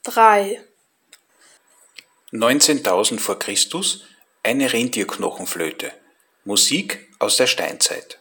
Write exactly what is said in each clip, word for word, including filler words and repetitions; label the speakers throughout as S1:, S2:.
S1: drei.
S2: neunzehntausend vor Christus eine Rentierknochenflöte. Musik aus der Steinzeit.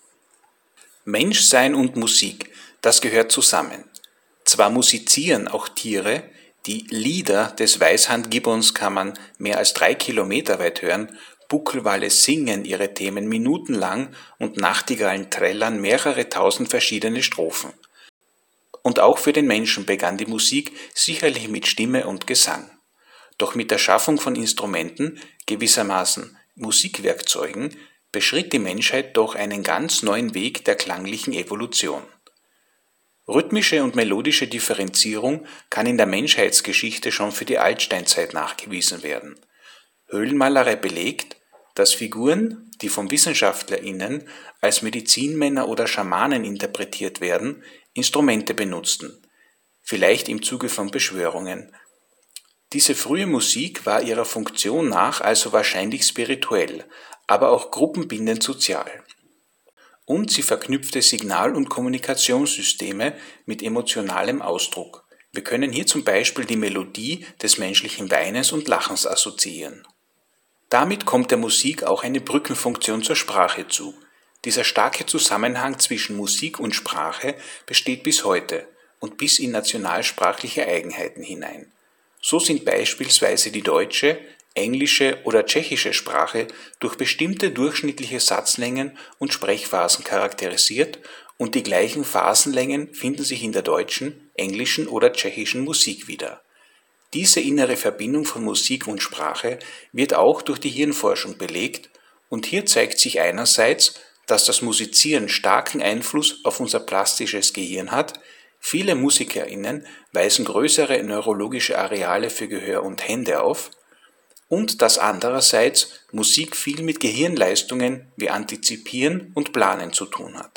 S2: Menschsein und Musik, das gehört zusammen. Zwar musizieren auch Tiere, die Lieder des Weißhandgibbons kann man mehr als drei Kilometer weit hören, Buckelwale singen ihre Themen minutenlang und Nachtigallen trällern mehrere tausend verschiedene Strophen. Und auch für den Menschen begann die Musik sicherlich mit Stimme und Gesang. Doch mit der Schaffung von Instrumenten, gewissermaßen Musikwerkzeugen, beschritt die Menschheit doch einen ganz neuen Weg der klanglichen Evolution. Rhythmische und melodische Differenzierung kann in der Menschheitsgeschichte schon für die Altsteinzeit nachgewiesen werden. Höhlenmalerei belegt, dass Figuren, die von WissenschaftlerInnen als Medizinmänner oder Schamanen interpretiert werden, Instrumente benutzten, vielleicht im Zuge von Beschwörungen. Diese frühe Musik war ihrer Funktion nach also wahrscheinlich spirituell, aber auch gruppenbindend sozial. Und sie verknüpfte Signal- und Kommunikationssysteme mit emotionalem Ausdruck. Wir können hier zum Beispiel die Melodie des menschlichen Weinens und Lachens assoziieren. Damit kommt der Musik auch eine Brückenfunktion zur Sprache zu. Dieser starke Zusammenhang zwischen Musik und Sprache besteht bis heute und bis in nationalsprachliche Eigenheiten hinein. So sind beispielsweise die deutsche, englische oder tschechische Sprache durch bestimmte durchschnittliche Satzlängen und Sprechphasen charakterisiert und die gleichen Phasenlängen finden sich in der deutschen, englischen oder tschechischen Musik wieder. Diese innere Verbindung von Musik und Sprache wird auch durch die Hirnforschung belegt und hier zeigt sich einerseits, dass das Musizieren starken Einfluss auf unser plastisches Gehirn hat. Viele MusikerInnen weisen größere neurologische Areale für Gehör und Hände auf und dass andererseits Musik viel mit Gehirnleistungen wie Antizipieren und Planen zu tun hat.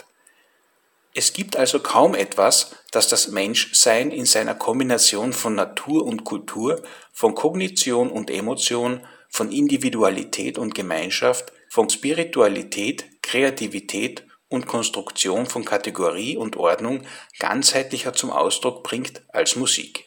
S2: Es gibt also kaum etwas, das das Menschsein in seiner Kombination von Natur und Kultur, von Kognition und Emotion, von Individualität und Gemeinschaft, von Spiritualität, Kreativität und Konstruktion von Kategorie und Ordnung ganzheitlicher zum Ausdruck bringt als Musik.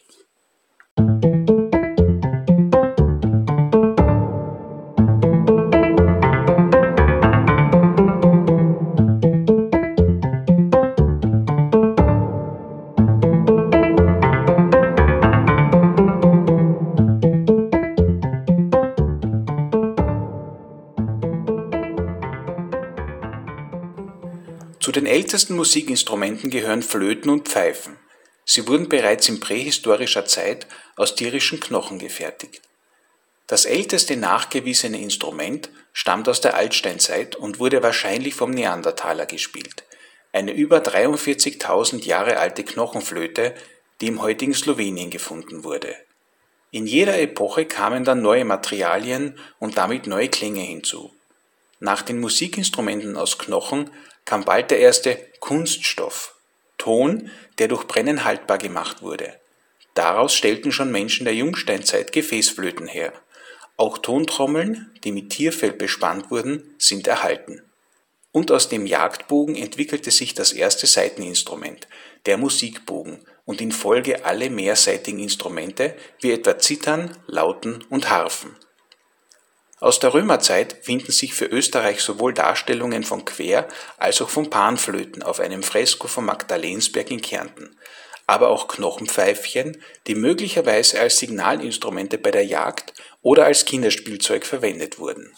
S2: Zu den ältesten Musikinstrumenten gehören Flöten und Pfeifen. Sie wurden bereits in prähistorischer Zeit aus tierischen Knochen gefertigt. Das älteste nachgewiesene Instrument stammt aus der Altsteinzeit und wurde wahrscheinlich vom Neandertaler gespielt. Eine über dreiundvierzigtausend Jahre alte Knochenflöte, die im heutigen Slowenien gefunden wurde. In jeder Epoche kamen dann neue Materialien und damit neue Klänge hinzu. Nach den Musikinstrumenten aus Knochen kam bald der erste Kunststoff, Ton, der durch Brennen haltbar gemacht wurde. Daraus stellten schon Menschen der Jungsteinzeit Gefäßflöten her. Auch Tontrommeln, die mit Tierfell bespannt wurden, sind erhalten. Und aus dem Jagdbogen entwickelte sich das erste Saiteninstrument, der Musikbogen, und in Folge alle mehrsaitigen Instrumente, wie etwa Zithern, Lauten und Harfen. Aus der Römerzeit finden sich für Österreich sowohl Darstellungen von Quer- als auch von Panflöten auf einem Fresko von Magdalensberg in Kärnten, aber auch Knochenpfeifchen, die möglicherweise als Signalinstrumente bei der Jagd oder als Kinderspielzeug verwendet wurden.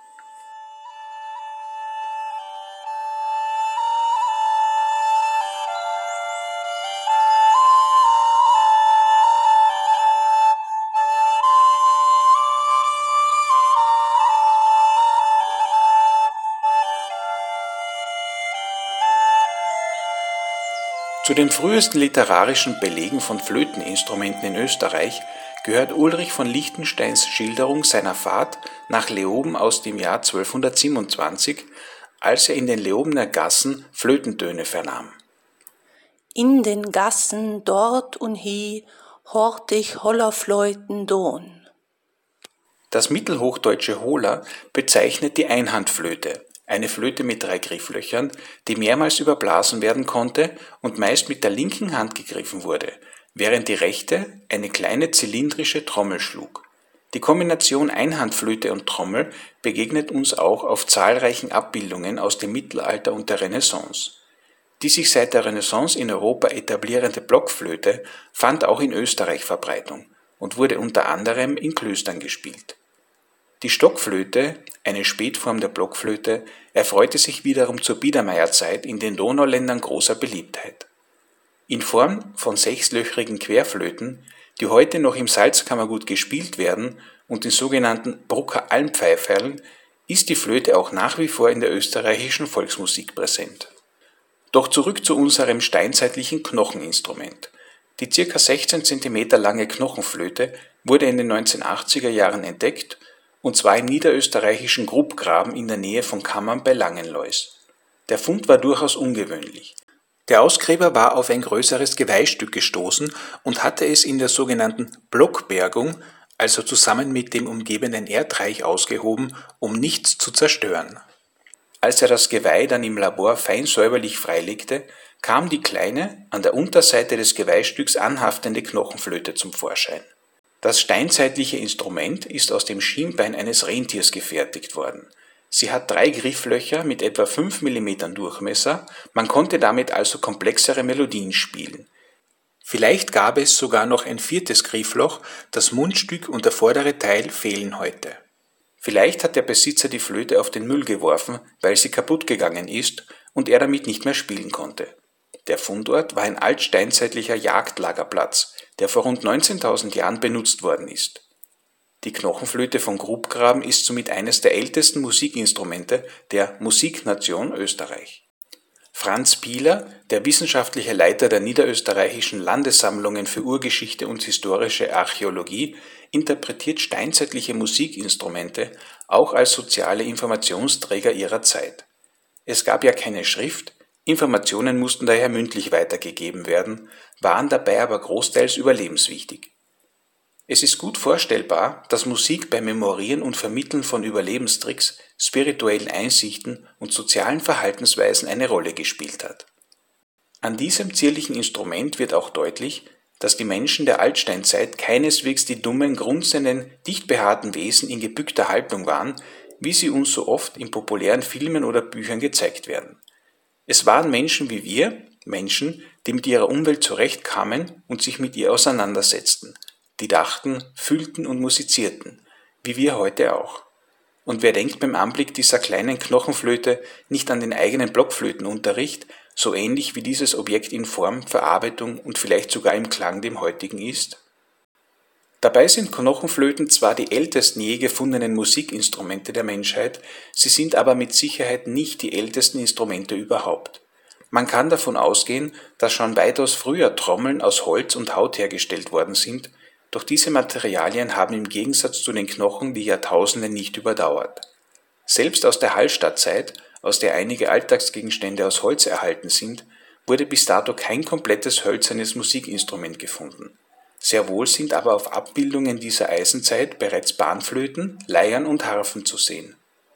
S2: Zu den frühesten literarischen Belegen von Flöteninstrumenten in Österreich gehört Ulrich von Liechtensteins Schilderung seiner Fahrt nach Leoben aus dem Jahr zwölfhundertsiebenundzwanzig, als er in den Leobener Gassen Flötentöne vernahm.
S3: In den Gassen dort und hie hort ich Hollerfleuten Don.
S2: Das mittelhochdeutsche Holer bezeichnet die Einhandflöte, eine Flöte mit drei Grifflöchern, die mehrmals überblasen werden konnte und meist mit der linken Hand gegriffen wurde, während die rechte eine kleine zylindrische Trommel schlug. Die Kombination Einhandflöte und Trommel begegnet uns auch auf zahlreichen Abbildungen aus dem Mittelalter und der Renaissance. Die sich seit der Renaissance in Europa etablierende Blockflöte fand auch in Österreich Verbreitung und wurde unter anderem in Klöstern gespielt. Die Stockflöte, eine Spätform der Blockflöte, erfreute sich wiederum zur Biedermeierzeit in den Donauländern großer Beliebtheit. In Form von sechslöchrigen Querflöten, die heute noch im Salzkammergut gespielt werden und den sogenannten Brucker Almpfeiferln, ist die Flöte auch nach wie vor in der österreichischen Volksmusik präsent. Doch zurück zu unserem steinzeitlichen Knocheninstrument. Die ca. sechzehn Zentimeter lange Knochenflöte wurde in den neunzehnhundertachtziger Jahren entdeckt, und zwar im niederösterreichischen Grubgraben in der Nähe von Kammern bei Langenlois. Der Fund war durchaus ungewöhnlich. Der Ausgräber war auf ein größeres Geweihstück gestoßen und hatte es in der sogenannten Blockbergung, also zusammen mit dem umgebenden Erdreich, ausgehoben, um nichts zu zerstören. Als er das Geweih dann im Labor fein säuberlich freilegte, kam die kleine, an der Unterseite des Geweihstücks anhaftende Knochenflöte zum Vorschein. Das steinzeitliche Instrument ist aus dem Schienbein eines Rentiers gefertigt worden. Sie hat drei Grifflöcher mit etwa fünf Millimeter Durchmesser, man konnte damit also komplexere Melodien spielen. Vielleicht gab es sogar noch ein viertes Griffloch, das Mundstück und der vordere Teil fehlen heute. Vielleicht hat der Besitzer die Flöte auf den Müll geworfen, weil sie kaputt gegangen ist und er damit nicht mehr spielen konnte. Der Fundort war ein altsteinzeitlicher Jagdlagerplatz, der vor rund neunzehntausend Jahren benutzt worden ist. Die Knochenflöte von Grubgraben ist somit eines der ältesten Musikinstrumente der Musiknation Österreich. Franz Piehler, der wissenschaftliche Leiter der niederösterreichischen Landessammlungen für Urgeschichte und historische Archäologie, interpretiert steinzeitliche Musikinstrumente auch als soziale Informationsträger ihrer Zeit. Es gab ja keine Schrift, Informationen mussten daher mündlich weitergegeben werden, waren dabei aber großteils überlebenswichtig. Es ist gut vorstellbar, dass Musik beim Memorieren und Vermitteln von Überlebenstricks, spirituellen Einsichten und sozialen Verhaltensweisen eine Rolle gespielt hat. An diesem zierlichen Instrument wird auch deutlich, dass die Menschen der Altsteinzeit keineswegs die dummen, grunzenden, dicht behaarten Wesen in gebückter Haltung waren, wie sie uns so oft in populären Filmen oder Büchern gezeigt werden. Es waren Menschen wie wir, Menschen, die mit ihrer Umwelt zurechtkamen und sich mit ihr auseinandersetzten, die dachten, fühlten und musizierten, wie wir heute auch. Und wer denkt beim Anblick dieser kleinen Knochenflöte nicht an den eigenen Blockflötenunterricht, so ähnlich wie dieses Objekt in Form, Verarbeitung und vielleicht sogar im Klang dem heutigen ist? Dabei sind Knochenflöten zwar die ältesten je gefundenen Musikinstrumente der Menschheit, sie sind aber mit Sicherheit nicht die ältesten Instrumente überhaupt. Man kann davon ausgehen, dass schon weitaus früher Trommeln aus Holz und Haut hergestellt worden sind, doch diese Materialien haben im Gegensatz zu den Knochen die Jahrtausende nicht überdauert. Selbst aus der Hallstattzeit, aus der einige Alltagsgegenstände aus Holz erhalten sind, wurde bis dato kein komplettes hölzernes Musikinstrument gefunden. Sehr wohl sind aber auf Abbildungen dieser Eisenzeit bereits Panflöten, Leiern und Harfen zu sehen.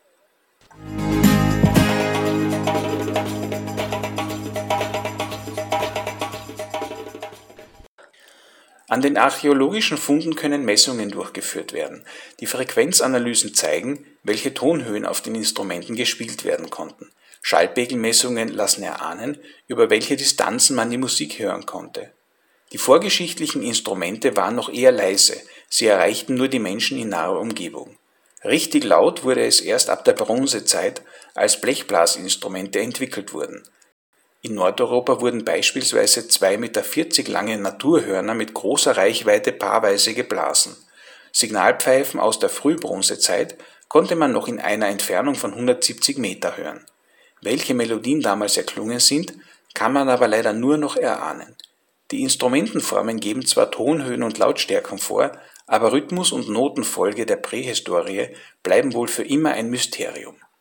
S2: An den archäologischen Funden können Messungen durchgeführt werden. Die Frequenzanalysen zeigen, welche Tonhöhen auf den Instrumenten gespielt werden konnten. Schallpegelmessungen lassen erahnen, über welche Distanzen man die Musik hören konnte. Die vorgeschichtlichen Instrumente waren noch eher leise, sie erreichten nur die Menschen in naher Umgebung. Richtig laut wurde es erst ab der Bronzezeit, als Blechblasinstrumente entwickelt wurden. In Nordeuropa wurden beispielsweise zwei Meter vierzig lange Naturhörner mit großer Reichweite paarweise geblasen. Signalpfeifen aus der Frühbronzezeit konnte man noch in einer Entfernung von hundertsiebzig Meter hören. Welche Melodien damals erklungen sind, kann man aber leider nur noch erahnen. Die Instrumentenformen geben zwar Tonhöhen und Lautstärken vor, aber Rhythmus und Notenfolge der Prähistorie bleiben wohl für immer ein Mysterium.